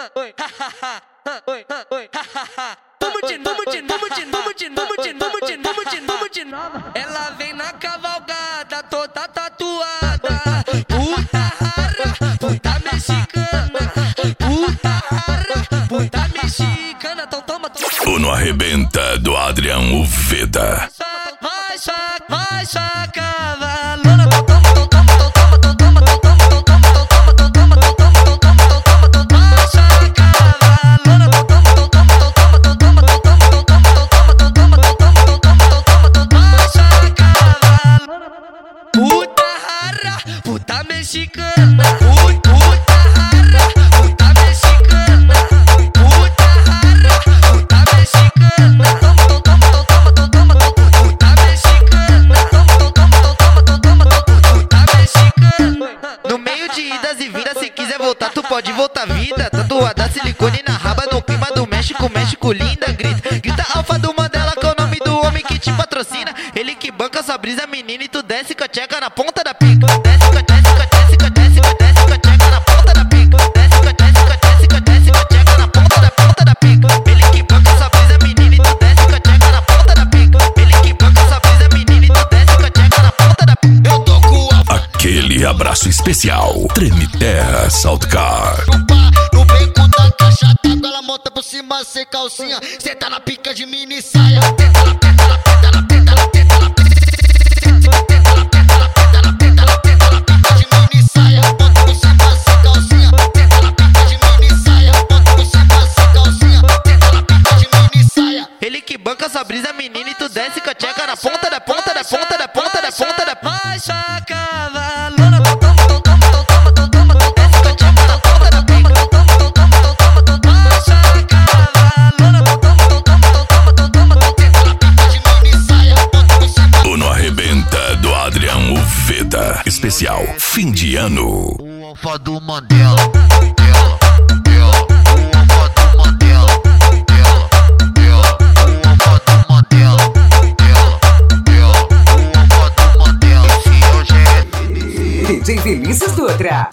Ela vem na cavalgada toda tatuada. Puta rara, puta mexicana. Puta rara, puta mexicana. Então toma, O No Arrebenta do Adrian Uveda. vai só cavalona. Puta rara, puta mexicana. Puta rara, puta mexicana. Puta rara, puta mexicana. Puta mexicana. Puta mexicana. No meio de idas e vindas, se quiser voltar, tu pode voltar vida. Tatuada silicone na raba, no clima do México, México linda. Grita alfa do Mandela, que é o nome do homem que te patrocina. Ele que banca sua brisa, menina, e tu desce com a tcheca na ponta da pica. Desce com a tcheca na ponta da pica. Desce com a tcheca na ponta da pica. Ele que banca sua brisa, menina, e tu desce com a tcheca na ponta da pica. Ele que banca sua brisa, menina, e tu desce com a tcheca na ponta da pica. Eu tô com Aquele abraço especial. Treme Terra Saltcar. No beco da caixa d'água, ela monta por cima sem calcinha. Senta na pica de mini saia. Tenta na pica de mini saia. Monta por cima sem calcinha. Tenta na pica de mini saia. Monta por cima sem calcinha. Tenta na pica de mini saia. Ele que banca sua brisa, menina, e tu desce com a tcheca na ponta da ponta da ponta da ponta da ponta da ponta. Vai só cavalona. Desce com a tcheca na ponta da pica. Vai só cavalona. Tenta na pica de mini saia. Monta por cima. O No Arrebenta do Adrian Uveda. Especial fim de ano. O alfa do Mandela. O alfa do Mandela. O alfa do Mandela. O alfa do Mandela. Esse é o GF. DJ Vinícius Dutra.